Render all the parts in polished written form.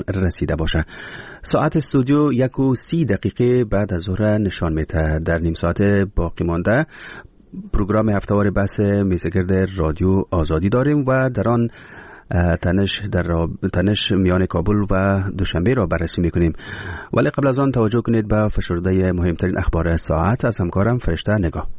رسیده باشه. ساعت استودیو 1:30 بعد از ظهر نشان میده. در نیم ساعت باقی مانده پروگرام هفتهوار بحث میزگرد رادیو آزادی داریم و در آن تنش میان کابل و دوشنبه را بررسی میکنیم. ولی قبل از آن توجه کنید به فشرده مهمترین اخبار ساعت از همکارم فرشته نگاه.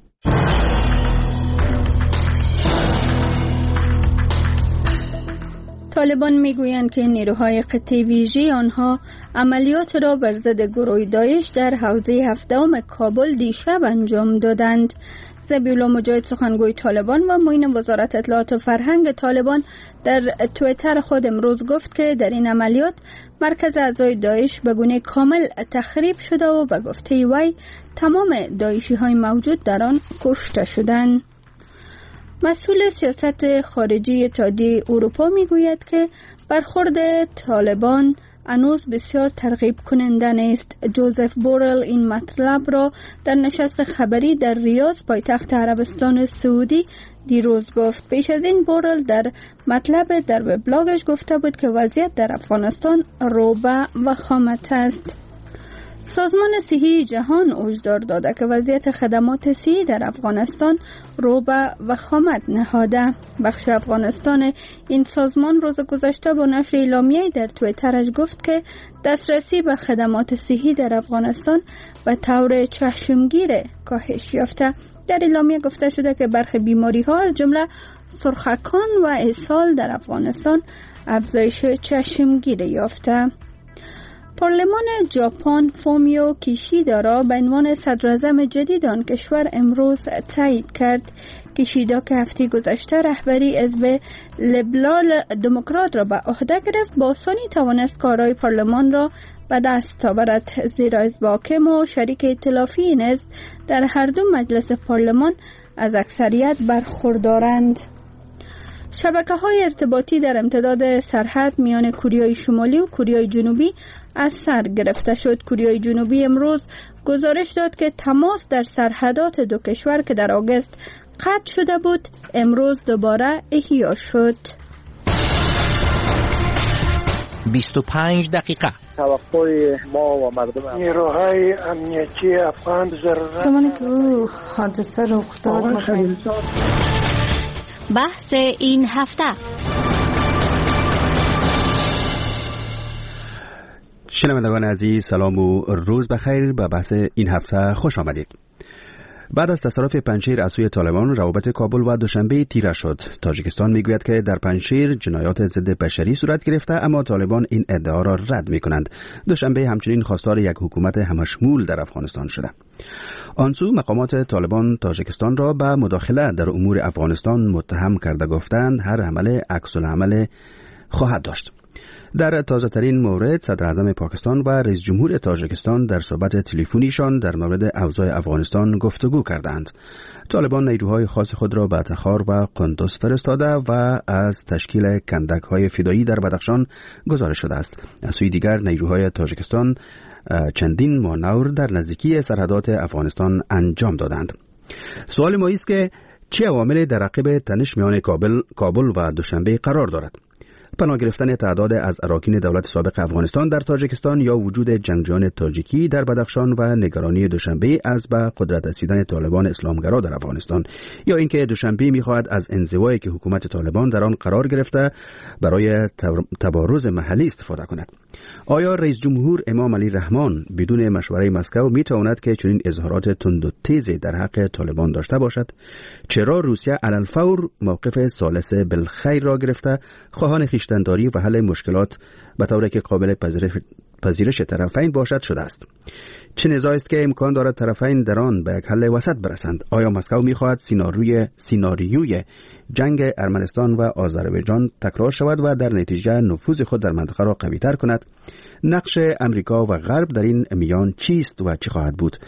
طالبان میگویند که نیروهای قطعی ویژه آنها عملیات را بر ضد گروه داعش در حوزه هفتم کابل دیشب انجام دادند. ذبیحالله مجاهد سخنگوی طالبان و معین وزارت اطلاعات و فرهنگ طالبان در توییتر خود امروز گفت که در این عملیات مرکز اعضای داعش به گونه کامل تخریب شده و به گفته وی تمام داعشی های موجود در آن کشته شدند. مسئول سیاست خارجی اتحادیه اروپا میگوید که برخورد طالبان هنوز بسیار ترغیب کننده است. جوزف بورل این مطلب را در نشست خبری در ریاض پایتخت عربستان سعودی دیروز گفت. پیش از این بورل در مطلب در وبلاگش گفته بود که وضعیت در افغانستان روبه و خامت است. سازمان صحی جهان هشدار داده که وضعیت خدمات صحی در افغانستان روبه و خامت نهاده. بخش افغانستان این سازمان روز گذشته با نشر اعلامیه‌ای در توییترش گفت که دسترسی به خدمات صحی در افغانستان به طور چشمگیر کاهش یافته. در اعلامیه گفته شده که برخی بیماری‌ها از جمله سرخکان و اسهال در افغانستان افزایش چشمگیر یافته. پارلمان ژاپن فومیو کیشیدا را به عنوان صدراعظم جدید آن کشور امروز تایید کرد. کیشیدا که هفته گذشته رهبری حزب لیبرال دموکرات را به عهده گرفت با آسانی توانست کارهای پارلمان را به دست آورد، زیرا حزب حاکم و شریک ائتلافی این حزب در هر دو مجلس پارلمان از اکثریت برخوردارند. شبکه‌های ارتباطی در امتداد سرحد میان کوریای شمالی و کوریای جنوبی از سر گرفته شد. کوریای جنوبی امروز گزارش داد که تماس در سرحدات دو کشور که در آگوست قطع شده بود امروز دوباره احیا شد. 25 دقیقه توقع ما و مردم نیروهای امنیتی افغان زمانی که او حادثه رخ داد بحث این هفته. شنوندگان عزیز سلام و روز بخیر. به بحث این هفته خوش آمدید. بعد از تصرف پنجشیر از سوی طالبان روابط کابل و دوشنبه تیره شد. تاجیکستان میگوید که در پنجشیر جنایات ضد بشری صورت گرفته اما طالبان این ادعا را رد میکنند. دوشنبه همچنین خواستار یک حکومت همشمول در افغانستان شده. آنسو مقامات طالبان تاجیکستان را به مداخله در امور افغانستان متهم کرده گفتند هر عمل عکس العمل خواهد داشت. در تازه ترین مورد صدر اعظم پاکستان و رئیس جمهور تاجیکستان در صحبت تلفنیشان در مورد اوضاع افغانستان گفتگو کردند. طالبان نیروهای خاص خود را به تخار و قندوز فرستاده و از تشکیل کندک‌های فدایی در بدخشان گزارش شده است. از سوی دیگر نیروهای تاجیکستان چندین مانور در نزدیکی سرحدات افغانستان انجام دادند. سوال ما است که چه عواملی در عقب تنش میان کابل و دوشنبه قرار دارد؟ پناه گرفتن تعداد از اراکین دولت سابق افغانستان در تاجیکستان یا وجود جنگجویان تاجیکی در بدخشان و نگرانی دوشنبه از به قدرت رسیدن طالبان اسلامگرا در افغانستان، یا اینکه دوشنبه می‌خواهد از انزوایی که حکومت طالبان در آن قرار گرفته برای تبارز محلی استفاده کند. آیا رئیس جمهور امام علی رحمان بدون مشوره مسکو میتواند که چنین اظهارات تند و تیزی در حق طالبان داشته باشد؟ چرا روسیه علی الفور موقف ثالث بالخیر را گرفته، خواهان خویشتن‌داری و حل مشکلات به طوری که قابل پذیرش طرفین باشد شده است؟ چه نزاعی است که امکان دارد طرفین در آن به یک حل وسط برسند؟ آیا مسکو می‌خواهد سیناریوی جنگ ارمنستان و آذربایجان تکرار شود و در نتیجه نفوذ خود در منطقه را قوی‌تر کند؟ نقش امریکا و غرب در این میان چیست و چه خواهد بود؟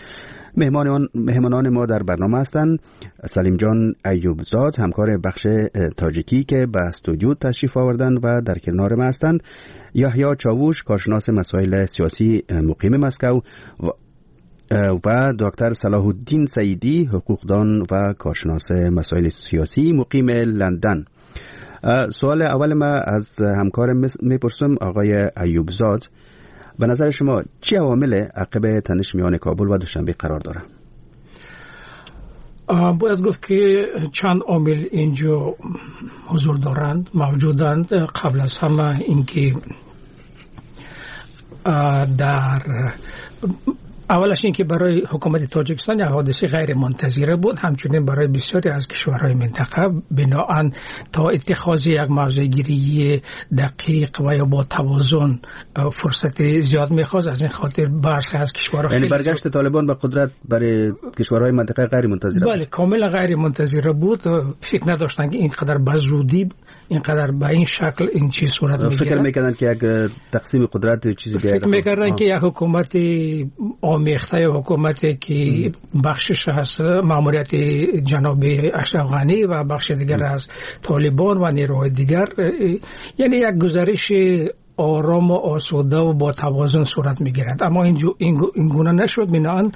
مهمانان ما در برنامه هستند سلیم جان ایوبزاد، همکار بخش تاجیکی که به استودیو تشریف آوردند و در کنار ما هستند، یحیی چاووش، کارشناس مسائل سیاسی مقیم مسکو و دکتر صلاح الدین سعیدی، حقوقدان و کارشناس مسائل سیاسی مقیم لندن. سوال اول ما از همکارم میپرسم آقای ایوب زاد، به نظر شما چی عوامل عقب تنش میان کابل و دوشنبه قرار داره؟ باید گفت که چند عامل اینجا حضور دارند، موجودند. قبل از همه اینکه در اولش این که برای حکومت تاجیکستان یک حادثه غیر منتظره بود، همچنین برای بسیاری از کشورهای منطقه بناهن تا اتخاذ یک موضع گیری دقیق و یا با توازن فرصت زیاد میخواست. از این خاطر برخی از کشورها یعنی برگشت طالبان به قدرت برای کشورهای منطقه غیر منتظره بود. بله، کاملا غیر منتظره بود. فکر نداشتن که اینقدر بزودی، اینقدر به این شکل این چیز صورت میگیره. فکر میکردن که یک تقسیم قدرت چیزی بیاید. فکر میکردن که یک حکومت آمیخته، حکومتی که بخشش هست ماموریت جناب اشرف غنی و بخش دیگر از طالبان و نیروهای دیگر، یعنی یک گزارش آرام و آسوده و با توازن صورت میگیرد. اما این گونه نشد. بنابراین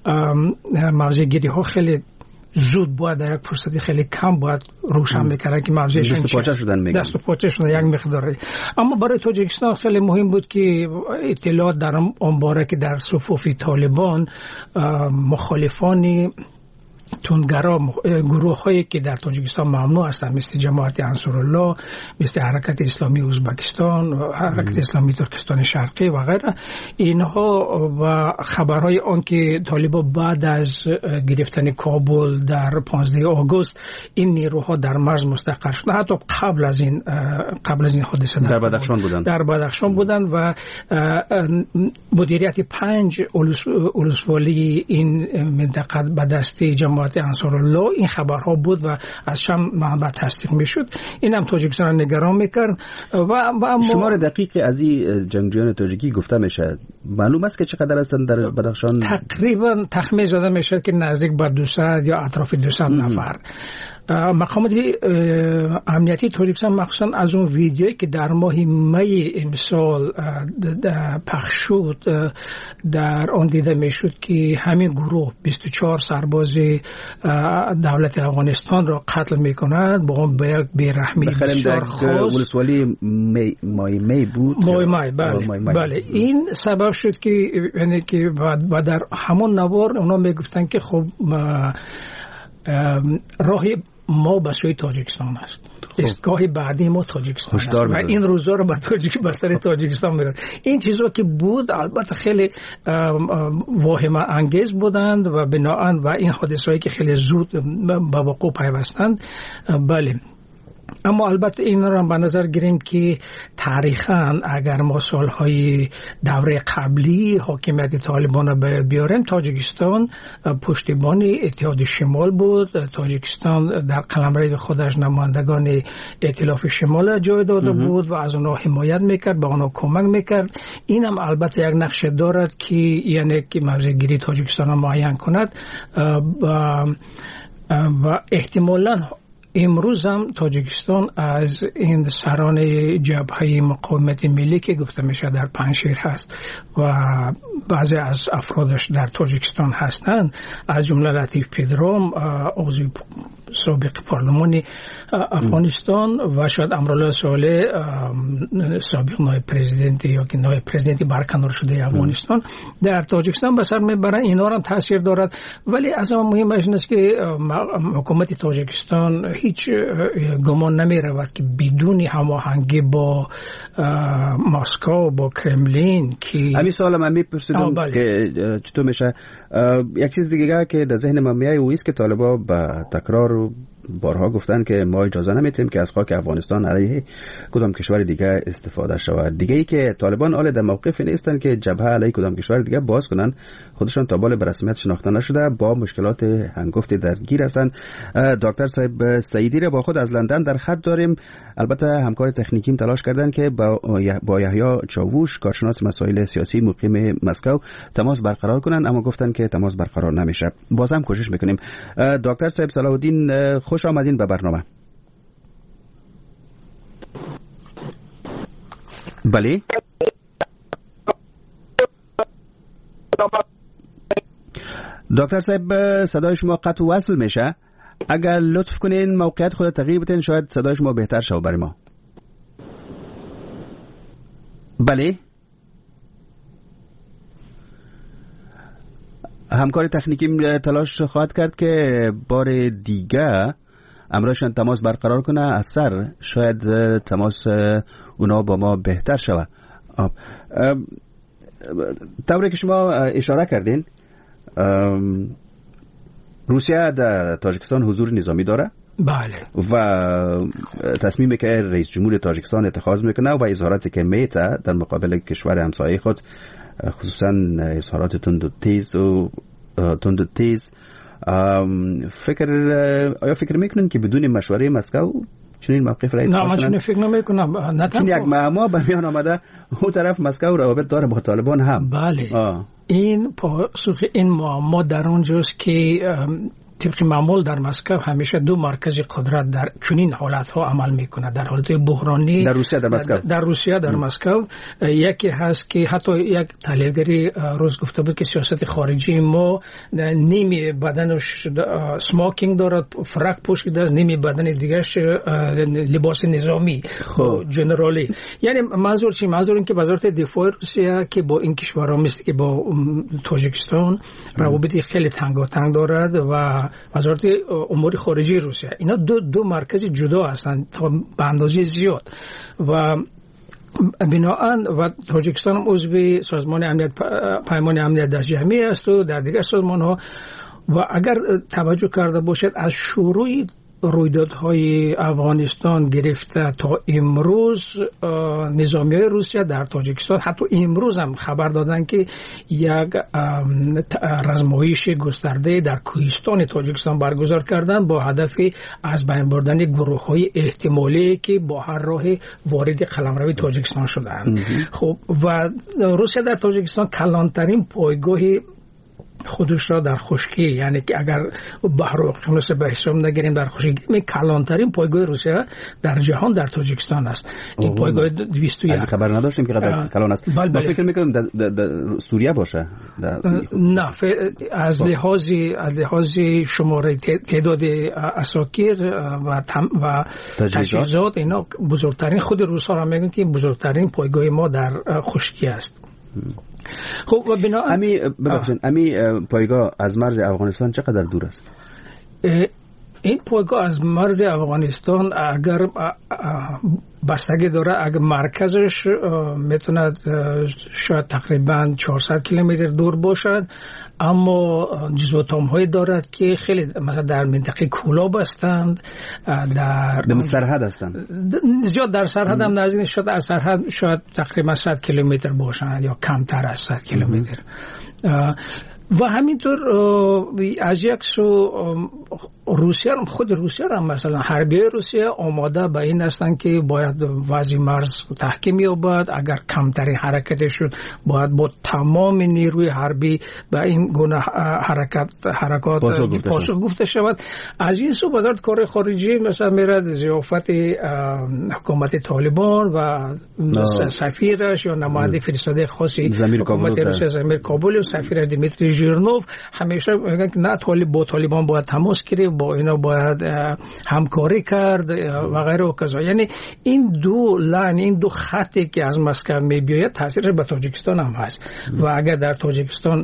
موضع گیری ها خیلی زود باید در یک فرصتی خیلی کم باید روشن میکردن که موضوعشون دست و پاچه شدن یک مقداری. اما برای تاجیکستان خیلی مهم بود که اطلاعات در آن باره که در صفوف طالبان مخالفان تندگرا، گروه هایی که در تاجیکستان ممنوع هستند، مثل جماعت انصارالله، مثل حرکت اسلامی ازبکستان و حرکت اسلامی ترکستان شرقی و غیره، اینها و خبرهای آن که طالبان بعد از گرفتن کابل در 15 آگوست این نیروها در مرز مستقر شدند، حتی قبل از این حادثه در بدخشان بودند و مدیریت 5 اولوسوالی این منطقه به دست جماعت انصارالله این خبرها بود و از شام منبع تصدیق میشد. این هم تاجیکستان نگران میکرد. و شمار دقیق از این جنگجویان تاجیکی گفته میشه، معلوم است که چقدر هستند در بدخشان؟ تقریبا تخمین زده میشه که نزدیک به 200 یا اطراف 200 نفر. مقامات امنیتی تاجیکستان مخصوصا از اون ویدیویی که در ماه می امسال پخش شد در آن دیده میشد که همین گروه 24 سرباز دولت افغانستان را قتل میکند با اون بیرحمی بسیار خاص. ولسوالی می بود. بله. این سبب شد که یعنی که و در همون نوار اونا میگفتن که خب راه ما به سوی تاجیکستان است، ایستگاه بعدی ما تاجیکستان است و این روزا رو به سر تاجیکستان میرد. این چیزا که بود البته خیلی واهمه انگیز بودند و بناهن و این حادثه‌ای که خیلی زود به وقوع پیوستند. بله، اما البته این را به نظر گیریم که تاریخاً اگر ما سالهای دوره قبلی حاکمیت طالبان را بیاریم، تاجیکستان پشتیبان اتحاد شمال بود. تاجیکستان در قلمرو خودش نمایندگان ائتلاف شمال جای داده بود و از اونها حمایت میکرد، به اونها کمک میکرد. این هم البته یک نقش دارد که یعنی که موضع گیری تاجیکستان را معین کند و احتمالاً امروز هم تاجیکستان از این سران جبهه مقاومت ملی که گفته میشه در پنجشیر هست و بعضی از افرادش در تاجیکستان هستند، از جمله لطیف پدرام عضو سابق پارلمان افغانستان و شاید امرالله صالح سابق نایب پرزیدنت یا که نایب پرزیدنت برکنار شده افغانستان در تاجیکستان به سر میبرن. اینا هم تاثیر دارد. ولی از اون مهمش این است که حکومت تاجیکستان هیچ گمان نمی رود که بدون هماهنگی با مسکو، با کرملین که همین سوال من میپرسیدم که چطور میشه. یک چیز دیگه که در ذهن من میاد و است که طالبان به تکرار بارها گفتن که ما اجازه نمیدیم که از خاک افغانستان علیه کدام کشور دیگه استفاده شود. دیگه ای که طالبان حال در موقف نیستن که جبهه علیه کدام کشور دیگه باز کنن، خودشان تا بال به رسمیت شناخته نشده، با مشکلات هنگفت درگیر هستند. دکتر صاحب سعیدی را با خود از لندن در خط داریم. البته همکار تکنیکیم تلاش کردن که با یحیی چاووش کارشناس مسائل سیاسی مقیم مسکو تماس برقرار کنن، اما گفتن که تماس برقرار نمیشه. باز هم کوشش میکنیم. دکتر صاحب صلاح الدین، خوش آمدین به برنامه. بله دکتر صاحب، صدای شما قطع و وصل میشه. اگر لطف کنین موقعیت خود تغییر بدین شاید صدای شما بهتر شود برای ما. بله همکار تکنیکی تلاش خواهد کرد که بار دیگه امرایشان تماس برقرار کنه، اثر شاید تماس اونا با ما بهتر شود. طوری که شما اشاره کردین روسیه در تاجیکستان حضور نظامی داره. بله. و تصمیمی که رئیس جمهور تاجیکستان اتخاذ میکنه و اظهاراتی که میته در مقابل کشور همسایه خود، خصوصا اظهارات تند و تیز، آیا فکر میکنن که بدون مشوره مسکو چنین موقف را اتخاذ کنند؟ نه من فکر نمیکنم. چون یک معما به میان آمده اون طرف مسکو روابط داره با طالبان هم. بله. این پاسخ این معما در اونجاست که طبق معمول در مسکو همیشه دو مرکز قدرت در چنین حالت ها عمل میکنه. در حالت بحرانی در روسیه در مسکو در مسکو یکی هست که حتی یک تحلیلگری روز گفته بود که سیاست خارجی ما نیمی بدنش سموکینگ دارد، فرق پوشیده است، نیمی بدن دیگهش لباس نظامی جنرالی. یعنی منظور چی؟ منظور این که وزارت دفاع روسیه که با این کشورها مثل که با تاجیکستان روابط خیلی تنگاتنگ دارد و وزارت امور خارجه روسیه، اینا دو مرکز جدا هستند به اندازه زیاد و بنابراین و تاجیکستان هم عضو سازمان امنیت پیمان امنیت دست جمعی است و در دیگر سازمان ها. و اگر توجه کرده باشد از شروع رویدادهای افغانستان گرفته تا امروز نظامیای روسیه در تاجیکستان حتی امروز هم خبر دادن که یک رزمایش گسترده در کوهستان تاجیکستان برگزار کردن با هدف از بین بردن گروه‌های احتمالی که با هر راه وارد قلمرو تاجیکستان شدند. خب و روسیه در تاجیکستان کلانترین پایگاه خودش را در خشکی، یعنی که اگر بحر و اقیانوس به حساب نگیریم در خشکی، کلانترین پایگاه روسیه در جهان در تاجیکستان است. این پایگاه 201 از خبر نداشتیم که قدر کلان است. ما فکر می‌کنیم در سوریه باشه. نه، از لحاظ شماره تعداد اساکیر و تجهیزات اینا بزرگترین، خود روس‌ها را میگن که بزرگترین پایگاه ما در خشکی است. خب و بنا امی پایگاه از مرز افغانستان چقدر دور است؟ این پایگاه از مرز افغانستان اگر بستگی داره، اگر مرکزش میتونه شاید تقریبا 400 کیلومتر دور باشد، اما جزوتام‌هایی دارد که خیلی مثلا در منطقه کولاب هستند، در سرحد هستند، زیاد در سرحد هم نزدیک، شاید از سرحد شاید تقریبا 100 کیلومتر باشند یا کمتر از 100 کیلومتر. و همینطور از یک سو روسیه، خود روسیه هم مثلا حربی روسیه آماده به این هستند که باید وضع مرز تحکیم یابد، اگر کمترین حرکتش شد باید با تمام نیروی حربی به این گونه حرکات پاسخ گفته شود. از این سو وزارت کار خارجی مثلا میرد ضیافت حکومت طالبان و سفیرش یا نماینده فرستاده خاصی حکومت روسیه زمیر کابل و سفیر دیمیتری ژیرنوف همیشه میگن که نه با طالبان باید تماس گرفت، با اینا باید همکاری کرد و غیره و کذا. یعنی این دو لاین، این دو خطی که از مسکو میبیاید تاثیرش به تاجیکستان هم هست. و اگر در تاجیکستان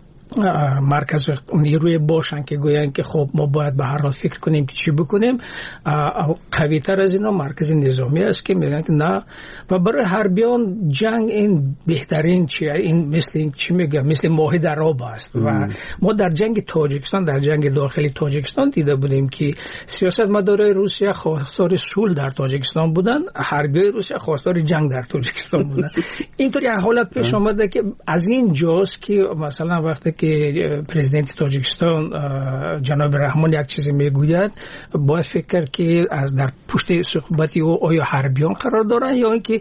مرکز نیروی باشن که گوین که خب ما باید به هر حال فکر کنیم که چی بکنیم، قوی تر از اینا مرکز نظامی است که میگن که نه. و برای حربیان جنگ این بهترین چیه، این مثل این چی میگه، مثل ماهی در آب است. و ما در جنگ تاجیکستان، در جنگ داخلی تاجیکستان دیده بودیم که سیاستمدارای روسیه خواستار صلح در تاجیکستان بودن، حربیای روسیه خواستار جنگ در تاجیکستان بودن. اینطوری حالت پیش آمده که از این جاست که مثلا وقتی که پرزیدنت تاجیکستان جناب رحمان یک چیزی میگوید، باید فکر کرد که از در پشت صحبتی او آیا حربیان قرار دارن یا اینکه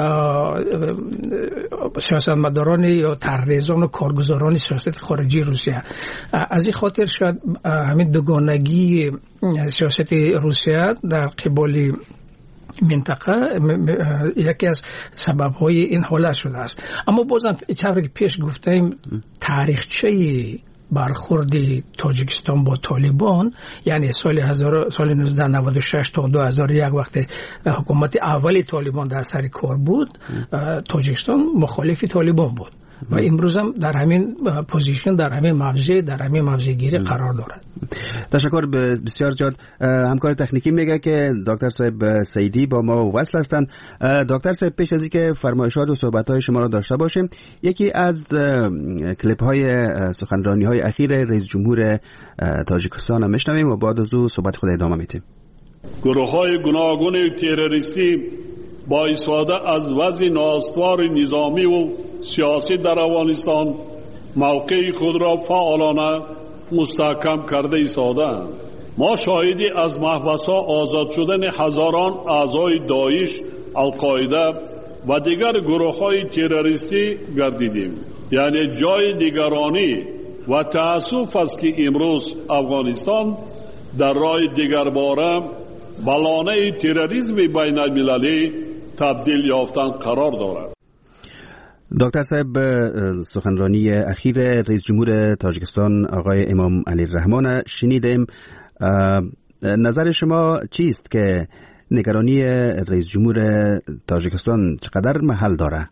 سیاستمداران یا طرحریزان و کارگزاران سیاست خارجی روسیه. از این خاطر شاید همین دوگانگی سیاست روسیه در قبال منطقه یکی از سبب‌های این حالت شده است. اما بازم چطوری که پیش گفتیم تاریخچه برخورد تاجیکستان با طالبان، یعنی سال 1996 تا 2001 وقتی حکومت اولی طالبان در سر کار بود، تاجیکستان مخالف طالبان بود و امروز هم در همین پوزیشن، در همین موضع گیری قرار دارد. تشکر بسیار زیاد. همکار تکنیکی میگه که دکتر صاحب سیدی با ما وصل هستند. دکتر صاحب، پیش از اینکه فرمایشات و صحبت‌های شما را داشته باشیم، یکی از کلیپ‌های سخنرانی‌های اخیر رئیس جمهور تاجیکستان میشنویم و بعد از او صحبت خود ادامه میدیم. گروه‌های گوناگون تروریستی با استفاده از وضع نااستوار نظامی و سیاسی در افغانستان موقع خود را فعالانه مستحکم کرده ایستادند. ما شاهدی از محبس‌ها آزاد شدن هزاران اعضای داعش، القاعده و دیگر گروه‌های تروریستی گردیدیم. یعنی جای دیگرانی و تأسف است که امروز افغانستان در راه دیگرباره بلانه تروریسم بین المللی تبدیل یافتن قرار دارد. دکتر صاحب، سخنرانی اخیر رئیس جمهور تاجیکستان آقای امام علی الرحمن شنیدیم. نظر شما چیست که نگرانی رئیس جمهور تاجیکستان چقدر محل داره؟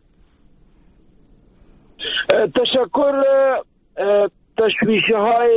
تشکر. تشویش‌های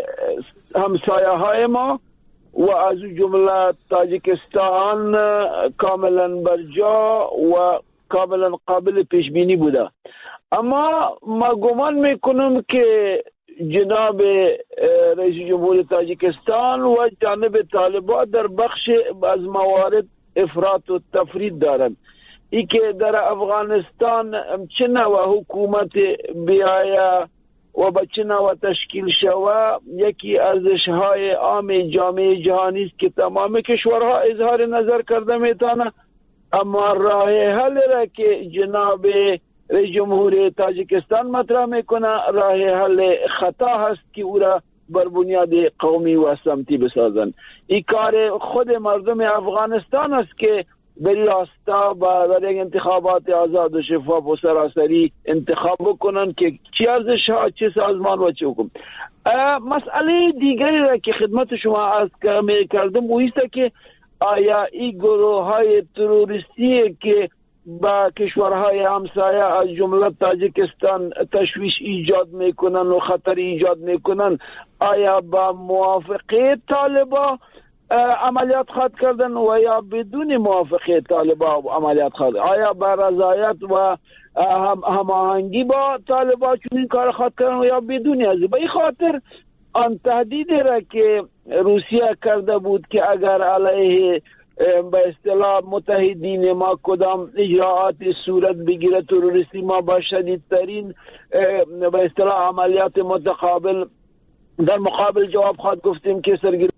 همسایه‌های ما و از جمله تاجیکستان کاملا برجا و کاملا قابل پیش بینی بوده، اما ما گمان میکنم که جناب رئیس جمهور تاجیکستان و جانب طالبان در بخش از موارد افراط و تفرید دارند. ای که در افغانستان چه نوع حکومت بیاید و با چه نوع تشکیل شود یکی ارزش‌های عام جامعه جهانی است که تمام کشورها اظهار نظر کرده میتونه، اما راه حل را که جناب رئیس جمهور تاجیکستان مطرح میکنه راه حل خطا هست که او را بر بنیاد قومی و سمتی بسازن. این کار خود مردم افغانستان است که بری راستا برای یک انتخابات آزاد و شفاف و سراسری انتخاب بکنن که چی ارزش ها، چه سازمان و چه حکم. مسئله دیگری را که خدمت شما عرض کردم او است که آیا این گروه های تروریستی که با کشورهای همسایه از جمله تاجیکستان تشویش ایجاد میکنن و خطر ایجاد میکنن، آیا با موافقه طالبان عملیات خواهد کردن و یا بدون موافقه طالبان عملیات خواهد؟ آیا با رضایت و هماهنگی با طالبان چون این کار خواهد کردن و یا بدون از؟ به این خاطر آن تهدید را که روسیه کرده بود که اگر علیه به اصطلاح متحدین ما کدام اجراعات صورت بگیره تروریستی، ما با شدیدترین به اصطلاح عملیات متقابل در مقابل جواب خواهد گفتیم که سرگیری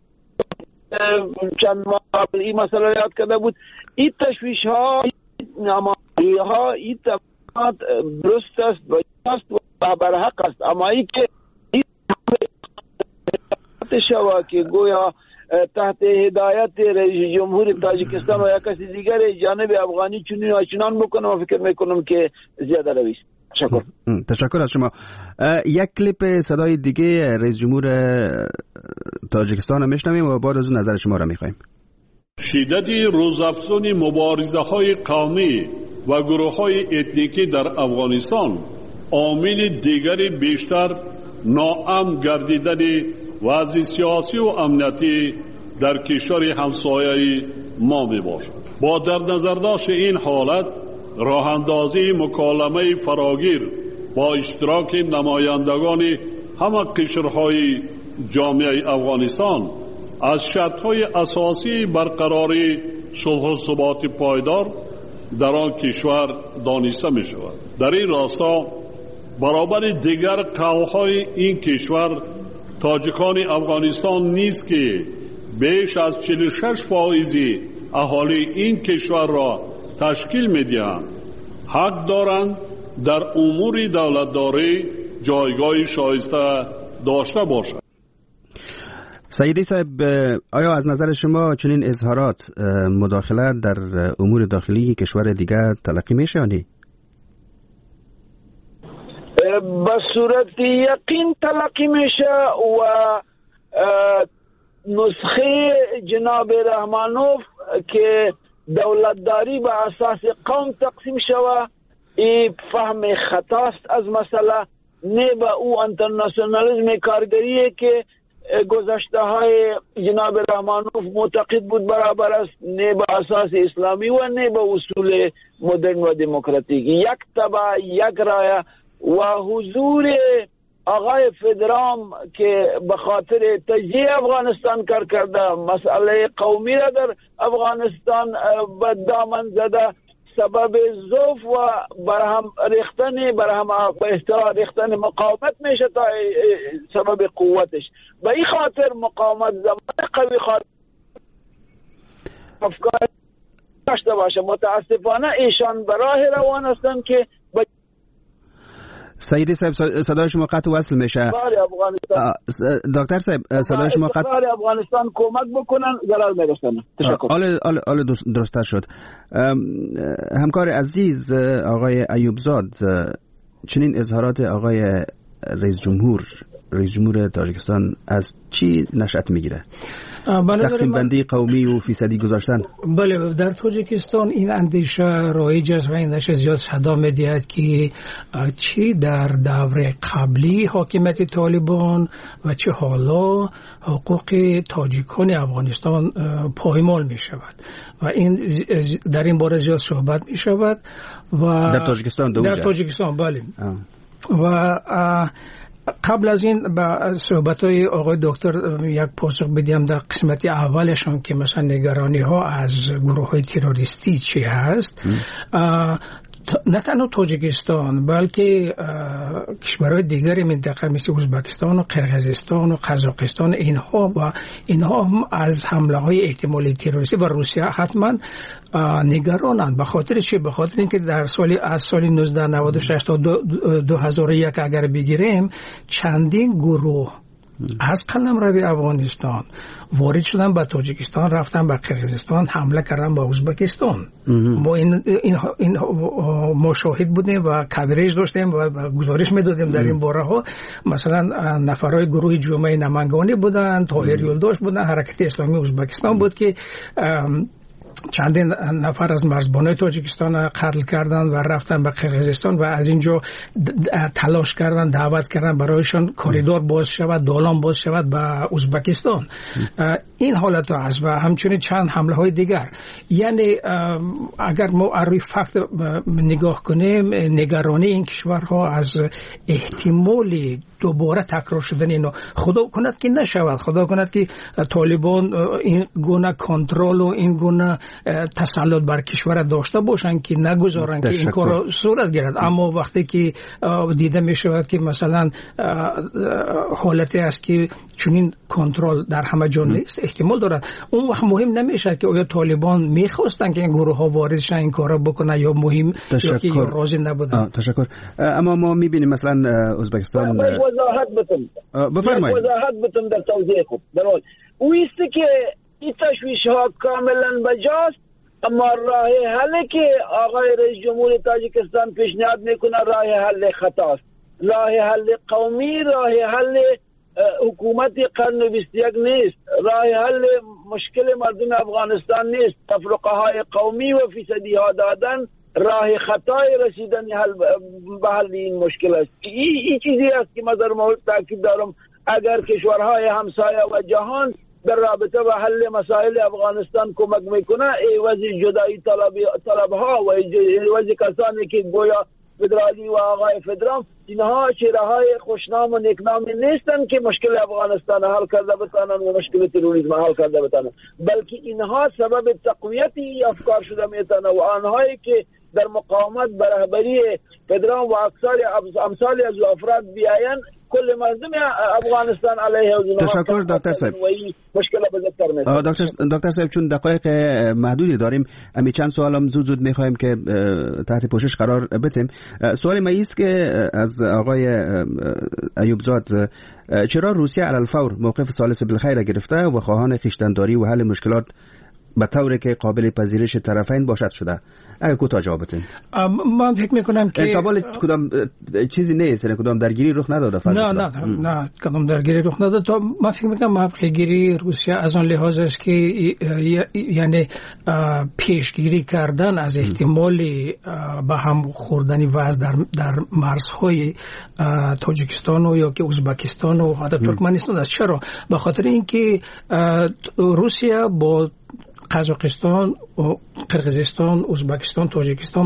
چند ماه قبل این مسئله یاد کرده بود. این تشویش ها نمایی ها این تبعات درست است و برحق است، اما این که این شوا که گویا تحت هدایت رئیس جمهور تاجیکستان و یا کسی دیگر جانب افغانی چنین و چنان بکنم و فکر میکنم که زیاده رویست. تشکر از شما. یک کلیپ صدای دیگه رئیس جمهور تاجیکستان هم میشنویم و بعد از نظر شما را میخوایم. شدت روزافزون مبارزه های قومی و گروه های اتنیکی در افغانستان عامل دیگری بیشتر ناامن گردیدن وضع سیاسی و امنیتی در کشور همسایه ما می باشد. با در نظر داشت این حالت راه اندازی مکالمه فراگیر با اشتراک نمایندگان همه قشرهای جامعه افغانستان از شرطهای اساسی برقراری صلح و ثبات پایدار در آن کشور دانسته می شود. در این راستا برابر دیگر قوم‌های این کشور تاجیکان افغانستان نیست که بیش از 46% اهالی این کشور را تشکیل می‌دهند حق دارند در امور دولتداری جایگاه شایسته داشته باشند. سیدی صاحب، آیا از نظر شما چنین اظهارات مداخله در امور داخلی کشور دیگر تلقی میشه یا نه؟ به صورت یقین تلقی میشه و نسخه جناب رحمانوف که دولتداری به اساس قوم تقسیم شوه این فهم خطاست از مسئله، نه به او انترناسیونالیسم کارگریه که گذشته های جناب رحمانوف معتقد بود برابر است، نه به اساس اسلامی و نه به اصول مدرن و دموکراتیک. یک تبع، یک رایه و حضور آقای فدرام که به خاطر تجزیه افغانستان کار کرده، مسئله قومی را در افغانستان به دامن زده، سبب ضعف و برهم ریختن به اصطلاح ریختن مقاومت میشه تا سبب قوتش. به این خاطر مقاومت زمان قوی خاطر افکار داشته باشه. متاسفانه ایشان به راه روان هستند که سیدی صاحب صدای شما قطع وصل میشه. دکتر صاحب صدای شما قطع. افغانستان کمک بکنن ضرر میرسونه. تشکر. آل درست شد. همکار عزیز آقای ایوب زاد، چنین اظهارات آقای رئیس جمهور تاجیکستان از چی نشأت میگیره؟ تقسیم بندی قومی و فیصدی گذاشتن. بله، در تاجیکستان این اندیشه رایج است و این اندیشه زیاد صدا می‌دهد که چی در دوره قبلی حاکمیت طالبان و چه حالا حقوق تاجیکان افغانستان پایمال می شود و این در این باره زیاد صحبت می شود و در تاجیکستان بله. و قبل از این با صحبت‌های آقای دکتر یک پاسخ بدیم در قسمت اولشون که مثلا نگرانی ها از گروه‌های تروریستی چی هست. نه تنها تاجیکستان بلکه کشورهای دیگری منطقه مثل ازبکستان و قرقیزستان و قزاقستان اینها هم از حمله‌های احتمالی تروریستی و روسیه حتما نگرانند. به خاطر چی؟ به خاطر اینکه در از سال 1996 تا 2001 اگر بگیریم چندین گروه از قلمرو افغانستان وارد شدن به تاجیکستان، رفتن به قرقیزستان، حمله کردن به ازبکستان. ما این مشاهد بودیم و کوریج داشتیم و گزارش میدادیم در این باره ها. مثلا نفرای گروه جمعه نمنگانی بودن، طاهر یلداش بودن، حرکت اسلامی ازبکستان بود که چندین نفر از مرزبانای تاجیکستان قتل کردن و رفتن به قرقیزستان و از اینجا تلاش کردن، دعوت کردن برایشان کاریدور باز شود، دالان باز شود به ازبکستان. این حالت هست و همچنین چند حمله های دیگر. یعنی اگر ما روی فکت نگاه کنیم، نگرانی این کشورها از احتمالی دوباره تکرار شدن اینو، خدا کند که نشود، خدا کند که طالبان این گونه کنترل و این گونه تسلط بر کشور داشته باشن که نگذارن که این کار صورت گیرد. اما وقتی که دیده می شود که مثلا حالتی است که چنین کنترل در همه جا نیست، احتمال دارد اون وقت مهم نمیشه که آیا طالبان میخواستن که این گروه ها وارد شن این کارا بکنن یا مهم یا که راضی نبودن. تشکر. اما ما میبینیم مثلا ازبکستان وضاحت بفرمایید. وضاحت بتم در توضیح خوب درول اویسته که این تشویش ها کاملا بجاست، اما راه حلی که آقای رئیس جمهور تاجیکستان پیشنهاد میکنه راه حل خطاست. راه حل قومی، راه حل حکومت قرن 21 نیست، راه حل مشکل مردم افغانستان نیست. تفرقه های قومی و فیصدی ها دادن راه خطای رسیدن به حل این مشکل است. این چیزی است که من در مورد تاکید دارم. اگر کشورهای همسایه و جهان در رابطه با حل مسائل افغانستان کمک میکنه، عوض جدایی طلبها و عوض کسانی که گویا فدرالی و آقای فدرام، اینها چهره‌های خوشنام و نیکنامی نیستن که مشکل افغانستان حل کرده بتانن و مشکل تروریسم حل کرده بتانن، بلکه اینها سبب تقویت افکار شده میتونه و آنهایی که در مقاومت به رهبری فدرام و امثال از افراد بیاین کل مردم افغانستان علیه و تشکر دکتر صاحب. مشکل بزرگتر میشه. دکتر صاحب چون دقایق محدودی داریم، امی چند سوالم زود میخوایم که تحت پوشش قرار بدیم. سوال ما است که از آقای ایوب زاد، چرا روسیه علی الفور موقف ثالث بالخیر گرفته و خواهان خویشتن‌داری و حل مشکلات به طوری که قابل پذیرش طرفین باشد شده؟ اگه کوتاه جواب بدین. من فکر میکنم که تا کدام چیزی نیست، یعنی کدام درگیری رخ نداده. نه کدام درگیری رخ نداده. تا من فکر میکنم موقعگیری روسیه از آن لحاظ است که یعنی پیشگیری کردن از احتمال به هم خوردن وضع در مرزهای تاجیکستان و یا که ازبکستان و حتی ترکمنستان است. چرا؟ به خاطر اینکه روسیه با قزاقستان، قرقیزستان، ازبکستان، تاجیکستان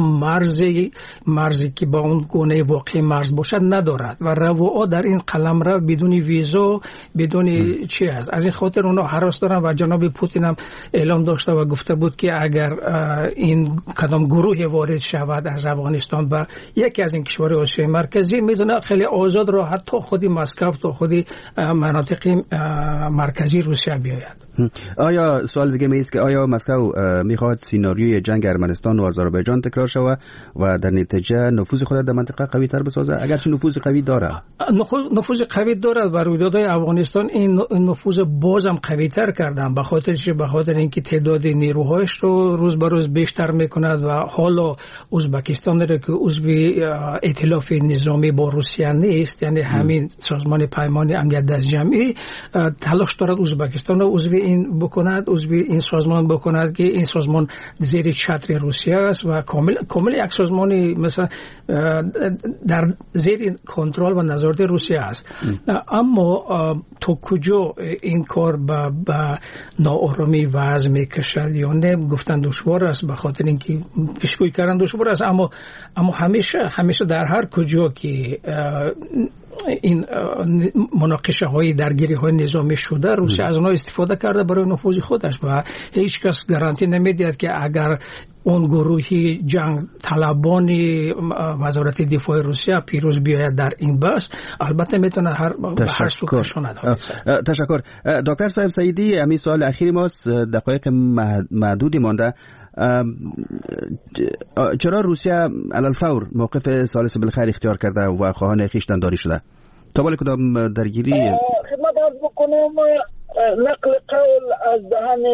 مرزی که با اون گونه واقعی مرز باشد ندارد و رواها در این قلمرو بدون ویزا بدون چی است. از این خاطر اونا هراس دارن و جناب پوتین هم اعلام داشته و گفته بود که اگر این کدام گروه وارد شود از افغانستان و یکی از این کشورهای آسیای مرکزی، میدونه خیلی آزاد راحت تا خودی مسکو تا خودی مناطق مرکزی روسیه بیاید. آیا سوال دیگه می است که آیا مسکو میخواد سیناریوی جنگ ارمنستان و آذربایجان تکرار شود و در نتیجه نفوذ خود در منطقه قوی تر بسازه؟ اگرچه نفوذ قوی داره، نفوذ قوی داره و رویدادهای افغانستان این نفوذ بازم قوی تر کردن. به خاطر اینکه تعداد نیروهایش رو روز به روز بیشتر میکند و حالا ازبکستان رو که عضو ائتلاف نظامی با روسیه نیست، یعنی همین سازمان پیمان امنیت دست جمعی تلاش دارد ازبکستان رو عضو این بکند، عضو این سازمان بکند که این سازمان زیر چتر روسیه است و کامل یک سازمانی مثلا در زیر کنترل و نظارت روسیه است. اما تو کجا این کار به ناآرامی وضع میکشد یا نه گفتن دشوار است، به خاطر اینکه پیشگویی کردن دشوار است. اما همیشه در هر کجا که این مناقشه های درگیری های نظامی شده، روسیه از اونها استفاده کرده برای نفوذ خودش و هیچ کس گارانتی نمیدهد که اگر اون گروهی جنگ طلبان وزارت دفاع روسیه پیروز بیاید در این بحث، البته میتونه هر سو کشونه داره. تشکر دکتر صاحب سعیدی. همین سوال اخیری ماست، دقایق محدودی مانده. چرا روسیه علالفور موقف ثالث بالخیر اختیار کرده و خواهان خویشتن‌داری شده؟ تا بالا کدام درگیری خدمت عرض بکنم؟ نقل قول از دهن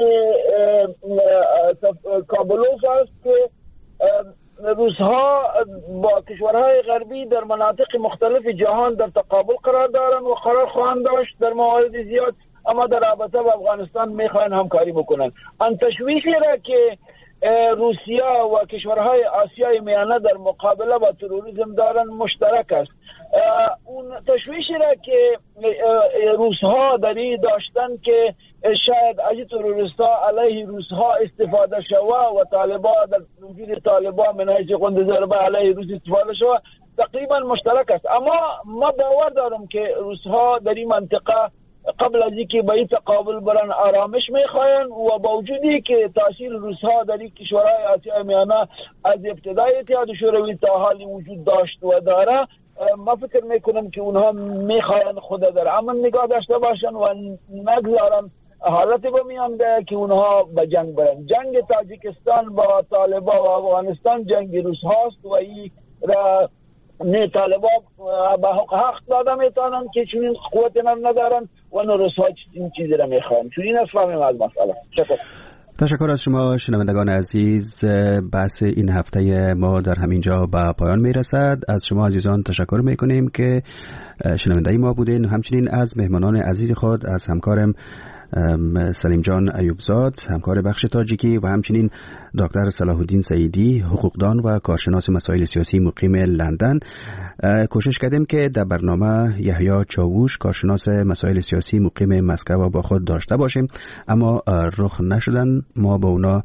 کابلوف است که روس‌ها با کشورهای غربی در مناطق مختلف جهان در تقابل قرار دارند و قرار خواهند داشت در موارد زیاد، اما در رابطه با افغانستان میخواهند همکاری بکنند. آن تشویشی را که روسیه و کشورهای آسیای میانه در مقابله با تروریسم دارن مشترک است. اون تشویشی را که روس‌ها داری داشتن که شاید از تروریست‌ها علیه روس‌ها استفاده شود و طالبان در وجود طالبان من حیث قند ضربه علیه روس استفاده شود تقریبا مشترک است. اما ما باور دارم که روس‌ها در این منطقه قبل از اینکه به این تقابل برن آرامش میخواین و با وجودی که تاثیر روس‌ها در این کشورهای آسیای میانه از ابتدای اتحاد شوروی تا حالی وجود داشت و داره، ما فکر میکنم که اونها میخواین خود در امن نگاه داشته باشن و نگذارن حالت بمیان ده که اونها به جنگ برن. جنگ تاجیکستان با طالبان و افغانستان جنگ روس هاست و این را نه طالبان به حق داده میتونن که چون قوت ندارن و نه روس ها این چیزی را میخوان. چون این افهمیم از مسئله. تشکر از شما شنوندگان عزیز. بحث این هفته ما در همینجا به پایان میرسد. از شما عزیزان تشکر میکنیم که شنونده ما بودین. همچنین از مهمانان عزیز خود، از همکارم سلیم جان ایوبزاد، همکار بخش تاجیکی، و همچنین دکتر صلاح الدین سعیدی، حقوقدان و کارشناس مسائل سیاسی مقیم لندن، کوشش کردیم که در برنامه یحیی چاووش، کارشناس مسائل سیاسی مقیم مسکو با خود داشته باشیم، اما رخ نشدن. ما با اونا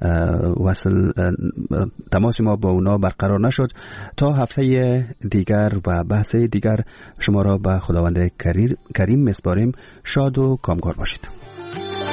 تماس ما با اونا برقرار نشد. تا هفته دیگر و بحث دیگر شما را به خداوند کریم میسپاریم. شاد و کامگار باشید.